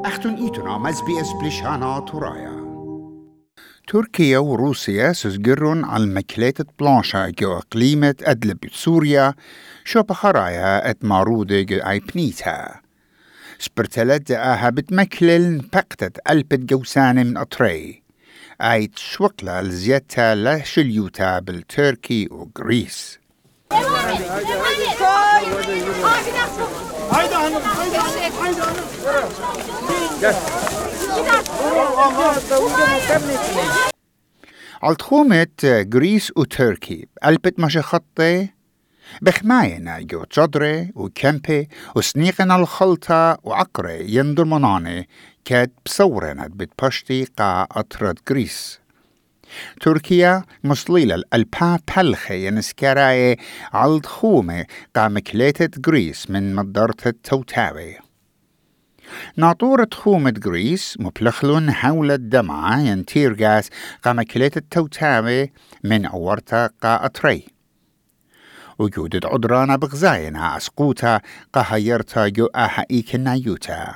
أختن إيتنا مزبيس بلشانا ترايا تركيا وروسيا سجرن على المكلات بلانشا جو إقليمة أدلب سوريا شو بخرايا اتمارودة جو أي بنيتها سبرتلت آها بتمكلل بقتت ألبت جوسانة من أطري أي تشوقلا لزيتها لشليوتا بالتركي وغريس التخومة غريس وتركي قلبت ماشي خطي بخماينا جو جدري وكمبي وسنيقنا الخلطة وعقري يندر مناني كاد بصورنا بتبشتي قا أطرد غريس تركيا مصليلة الألبا بلخي ينسكراي عالتخومة قا مكليتة غريس من مدارة التوتاوي ناطورة خومة غريس مبلخلون حول الدمعة ينتيرغاس قا مكليتة التوتاوي من أورتا قا أطري وجودة عدرانا بغزاينا أسقوتا قا هيرتا جو آها إيكنا يوتا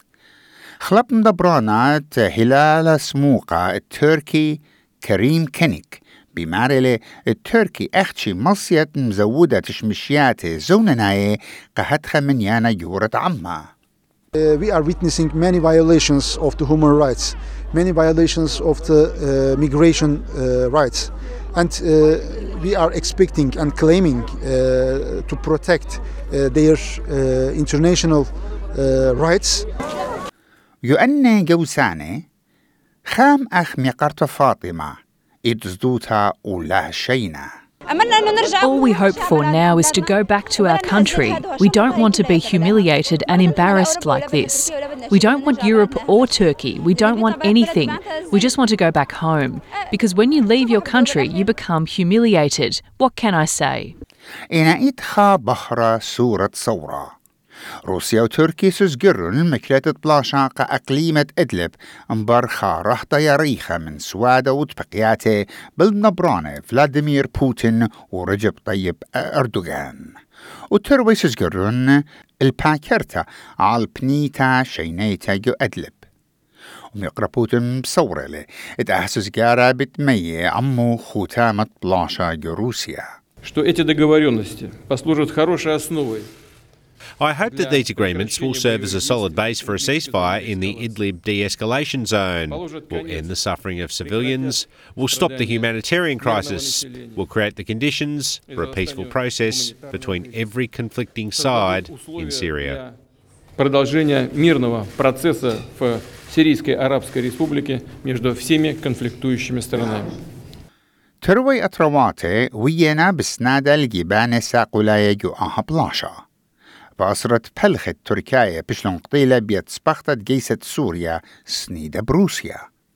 خلب مدبرانا هلال سموقا التركي كريم كنيك بمارلة التركي أختشي مصيت مزودة تشمشياتي زونناي قهتخا من يانا يورة عما. We are witnessing many violations of the human rights, many violations of the migration rights, and we are expecting and claiming to protect their international rights. يؤني جوساني خام أخ ميقرت فاطمة إدزدوتا ولا شينا. All we hope for now is to go back to our country. We don't want to be humiliated and embarrassed like this. We don't want Europe or Turkey. We don't want anything. We just want to go back home. Because when you leave your country, you become humiliated. What can I say? إنا إدخا بحر سورة صورة روسيا وتركيا سجرن المكلات بلاشاقة أقليمة إدلب مبرخا رح طياريخة من سوادة وتبقياته بالنبرانة فلاديمير بوتين ورجب طيب أردوغان وتروي سجرن الباكرتا عالبنيتا شينيتا جو إدلب وميقرأ بوتين بصورة له اتأحسس جارة بتمية عمو ختامة بلاشا جو روسيا. Что эти договоренности послужат хорошей основой. I hope that these agreements will serve as a solid base for a ceasefire in the Idlib de-escalation zone, will end the suffering of civilians, will stop the humanitarian crisis, will create the conditions for a peaceful process between every conflicting side in Syria. Продолжение мирного процесса в Сирийской Арабской Республике между всеми конфликтующими сторонами. تروي أترواتي وينا بسنادة الجبان ساقولاي جو آها بلاشا فأصرت بلخت تركيا بشلون قطيلة بيتسبختت جيسة سوريا سنيدة بروسيا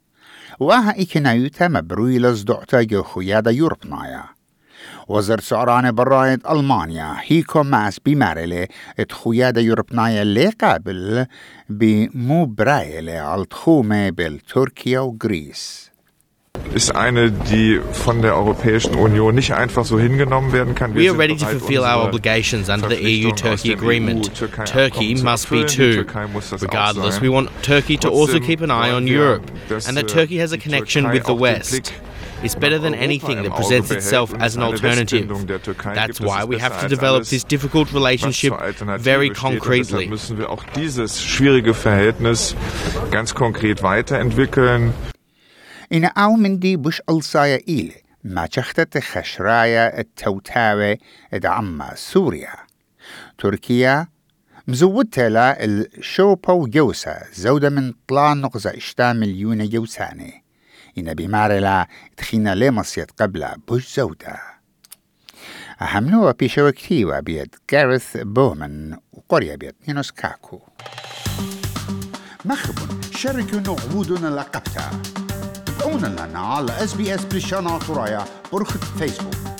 وآها إيكنايوتا مبرويلة زدعتا جو خيادة يوربنايا وزر سعران برايد ألمانيا هيكو ماس بمارلة اتخيادة يوربنايا اللي قابل بمو برايلة عالتخومة بالتركيا وغريس ist eine, die von der Europäischen Union nicht einfach so hingenommen werden kann. We are ready to fulfill our obligations under the EU-Turkey agreement. Turkey must be too. Regardless, we want Turkey to also keep an eye on Europe and that Turkey has a connection with the West. It's better than anything that presents itself as an alternative. That's why we have to develop this difficult relationship very concretely. Müssen wir auch dieses schwierige Verhältnis ganz konkret weiterentwickeln. إن أو من دي بش ألصايا إيلي ما شختت خشرايا التوتاوي ادعما سوريا تركيا مزودتها لا الشوبا وجوسا زودة من طلان نقزة 2 مليون جوساني إن بمارلا تخينا لمصيت قبل بش زودة أهمنوا بيشوا كتيوة بيد غارث بومن وقرية بيد نينوس كاكو مخبون شاركوا نعودنا لقبتا تابعونا لنا على SBS بلشانا ترايا برخة فيسبوك